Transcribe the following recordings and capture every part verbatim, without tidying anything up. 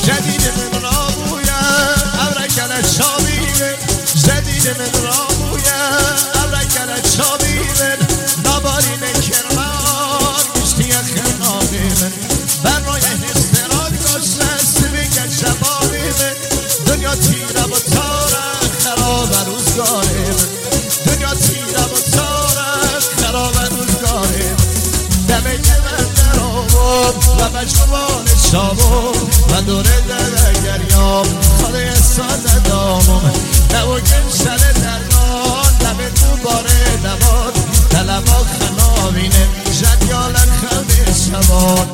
جدید من را بویم ابرکل چابیمه جدید من را بویم ابرکل چابیمه نابارین کرمان گشتی خنابیمه بر روی هستران گشت سبیگ جبابیمه دنیا تیره و تاره خراب روزگاریمه دنیا تیره و تاره خراب روزگاریمه دمه من در آباد و مجموعان شابم و دوره در گریام خاله ساده دامم نوگم شل درمان دمه دوباره دوان دلما خنابینه جدیال خمه شبان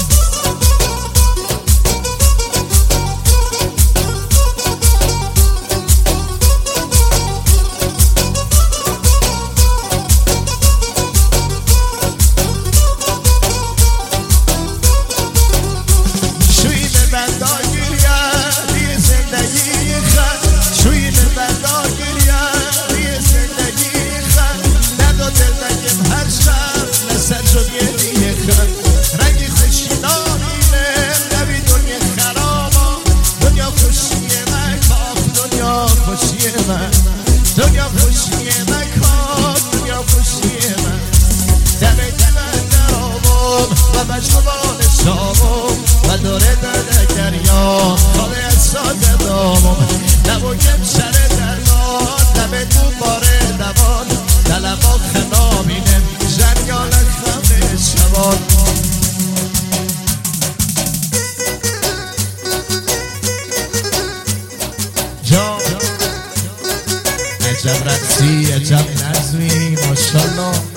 دنیا خوشی مکان دنیا خوشی من دمه دمه در آبم و مجموعان شامم و دوره در گریان خاله از ساده دامم نبایم شر درمان دمه دوباره دوان دلما خنابینم جریان خمه شبان جام عجب رقصی عجب نظمی ماشالله